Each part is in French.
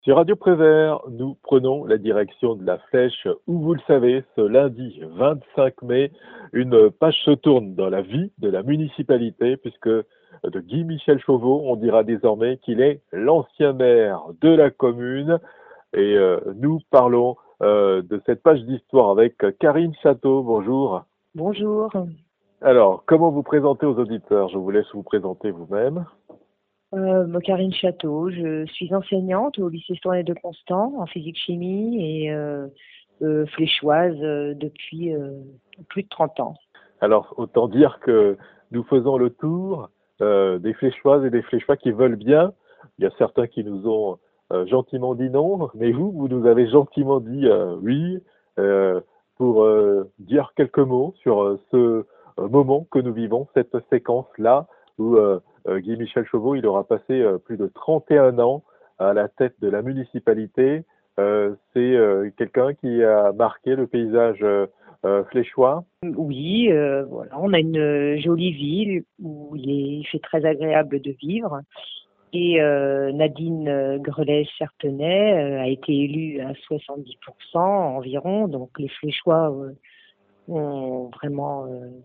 Sur Radio Prévert, nous prenons la direction de la Flèche où, vous le savez, ce lundi 25 mai, une page se tourne dans la vie de la municipalité puisque de Guy-Michel Chauveau, on dira désormais qu'il est l'ancien maire de la commune et nous parlons de cette page d'histoire avec Karine Château. Bonjour. Bonjour. Alors, comment vous présentez aux auditeurs? Je vous laisse vous présenter vous-même. Karine Château, je suis enseignante au lycée Tournai de Constant en physique-chimie et fléchoise depuis plus de 30 ans. Alors, autant dire que nous faisons le tour des fléchoises et des fléchois qui veulent bien. Il y a certains qui nous ont gentiment dit non, mais vous nous avez gentiment dit oui pour dire quelques mots sur ce moment que nous vivons, cette séquence-là où Guy-Michel Chauveau, il aura passé plus de 31 ans à la tête de la municipalité. C'est quelqu'un qui a marqué le paysage fléchois. Oui, voilà, on a une jolie ville où il fait très agréable de vivre. Et Nadine Grelet-Certenay a été élue à 70% environ, donc les Fléchois ont vraiment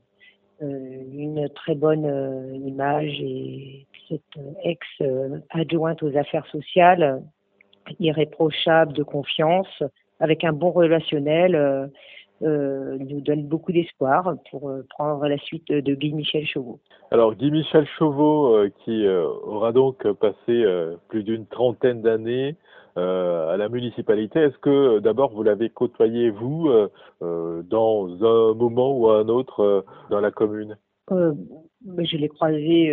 une très bonne image, et cette ex-adjointe aux affaires sociales, irréprochable, de confiance, avec un bon relationnel, nous donne beaucoup d'espoir pour prendre la suite de Guy-Michel Chauveau. Alors Guy-Michel Chauveau, qui aura donc passé plus d'une trentaine d'années à la municipalité, est-ce que d'abord vous l'avez côtoyé, vous, dans un moment ou à un autre dans la commune? Je l'ai croisé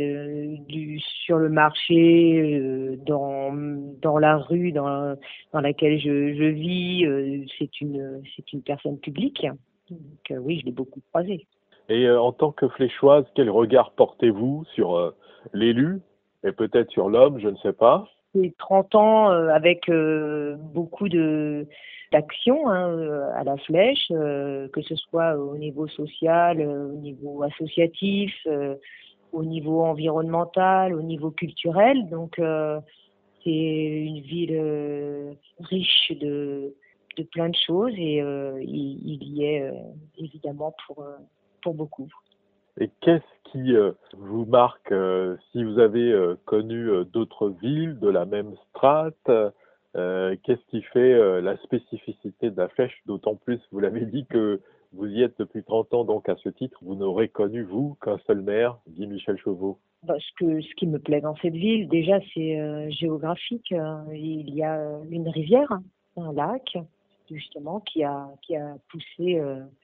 sur le marché, dans la rue dans laquelle je vis. C'est une personne publique. Donc oui, je l'ai beaucoup croisé. Et en tant que fléchoise, quel regard portez-vous sur l'élu et peut-être sur l'homme, je ne sais pas? C'est 30 ans avec beaucoup d'actions à la Flèche, que ce soit au niveau social, au niveau associatif, au niveau environnemental, au niveau culturel. Donc c'est une ville riche de plein de choses, et il y est évidemment pour beaucoup. Et qu'est-ce qui vous marque si vous avez connu d'autres villes de la même strate? Qu'est-ce qui fait la spécificité de la Flèche? D'autant plus, vous l'avez dit, que vous y êtes depuis 30 ans, donc à ce titre, vous n'aurez connu, vous, qu'un seul maire, Guy-Michel Chauveau. Ce qui me plaît dans cette ville, déjà, c'est géographique. Il y a une rivière, un lac, justement, qui a poussé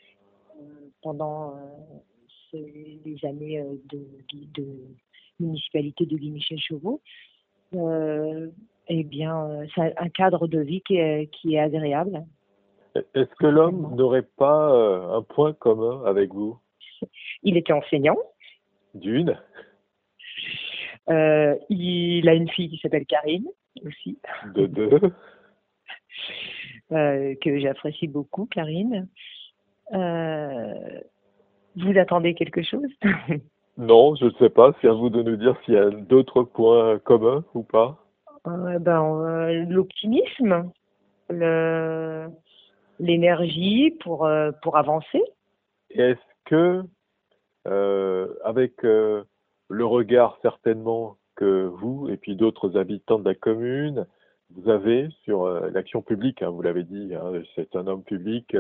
pendant les années de municipalité de Guy-Michel Chauveau. C'est un cadre de vie qui est agréable. Est-ce que l'homme n'aurait pas un point commun avec vous? Il était enseignant. D'une. Il a une fille qui s'appelle Karine aussi. De deux. Que j'apprécie beaucoup, Karine. Vous attendez quelque chose? Non, je ne sais pas. C'est à vous de nous dire s'il y a d'autres points communs ou pas. L'optimisme, l'énergie pour avancer. Est-ce que, avec le regard certainement que vous et puis d'autres habitants de la commune, vous avez sur l'action publique, hein, vous l'avez dit, hein, c'est un homme public,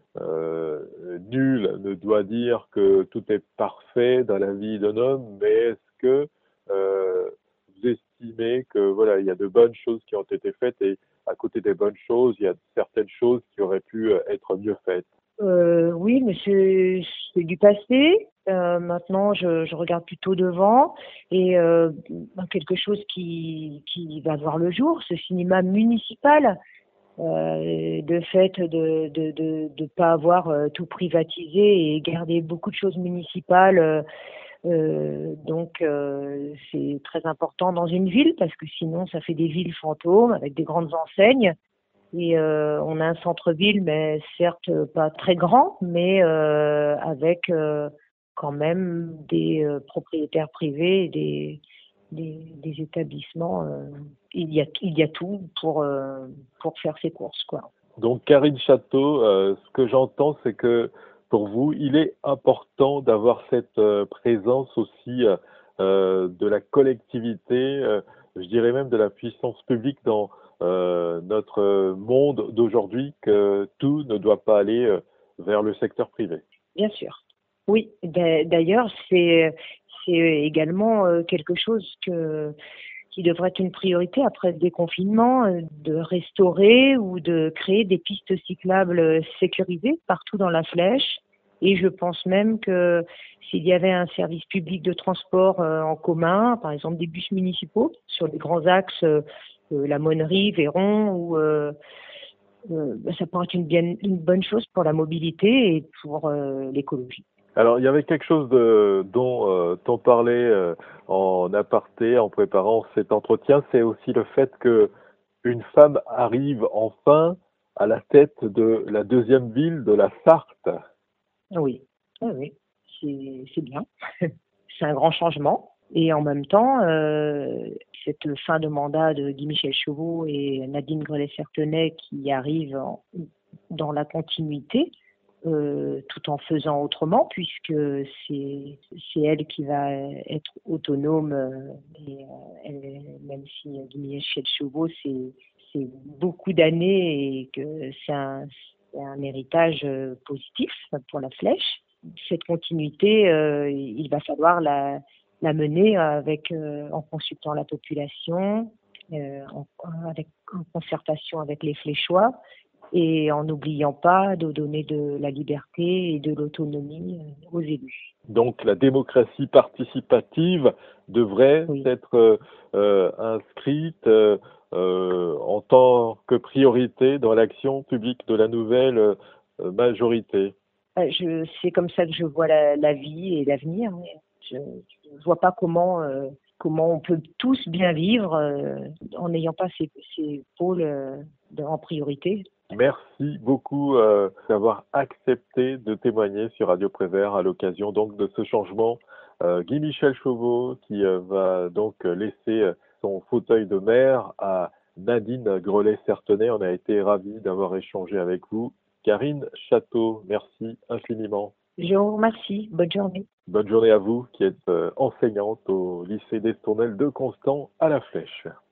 nul ne doit dire que tout est parfait dans la vie d'un homme, mais est-ce que vous estimez que voilà, il y a de bonnes choses qui ont été faites et à côté des bonnes choses, il y a certaines choses qui auraient pu être mieux faites? Oui, mais c'est du passé. Maintenant, je regarde plutôt devant, et quelque chose qui va voir le jour, ce cinéma municipal. De fait de pas avoir tout privatisé et garder beaucoup de choses municipales. Donc c'est très important dans une ville, parce que sinon ça fait des villes fantômes avec des grandes enseignes. Et on a un centre-ville, mais certes pas très grand, mais avec quand même des propriétaires privés, des établissements. Il y a tout pour faire ses courses, quoi. Donc, Karine Château, ce que j'entends, c'est que pour vous, il est important d'avoir cette présence aussi de la collectivité, je dirais même de la puissance publique dans notre monde d'aujourd'hui, que tout ne doit pas aller vers le secteur privé. Bien sûr. Oui, d'ailleurs, c'est également quelque chose qui devrait être une priorité après le déconfinement, de restaurer ou de créer des pistes cyclables sécurisées partout dans la Flèche. Et je pense même que s'il y avait un service public de transport en commun, par exemple des bus municipaux sur les grands axes, la Monnerie, Véron, ça pourrait être une bonne chose pour la mobilité et pour l'écologie. Alors, il y avait quelque chose dont on parlait en aparté, en préparant cet entretien, c'est aussi le fait que une femme arrive enfin à la tête de la deuxième ville de la Sarthe. Oui, oui, oui, c'est bien. C'est un grand changement. Et en même temps, cette fin de mandat de Guy-Michel Chauveau et Nadine Grelet-Certenais qui arrivent dans la continuité, tout en faisant autrement, puisque c'est elle qui va être autonome. Même si Guy-Michel Chauveau, c'est beaucoup d'années et que c'est un héritage positif pour la Flèche. Cette continuité, il va falloir la mener en consultant la population, en concertation avec les Fléchois et en n'oubliant pas de donner de la liberté et de l'autonomie aux élus. Donc la démocratie participative devrait Oui. être inscrite en tant que priorité dans l'action publique de la nouvelle majorité. C'est comme ça que je vois la vie et l'avenir. Je ne vois pas comment on peut tous bien vivre en n'ayant pas ces pôles en priorité. Merci beaucoup d'avoir accepté de témoigner sur Radio Prévert à l'occasion donc de ce changement. Guy-Michel Chauveau qui va donc laisser son fauteuil de maire à Nadine Grelet-Certenais. On a été ravis d'avoir échangé avec vous. Karine Château, merci infiniment. Je vous remercie. Bonne journée. Bonne journée à vous qui êtes enseignante au lycée d'Estournel de Constant à La Flèche.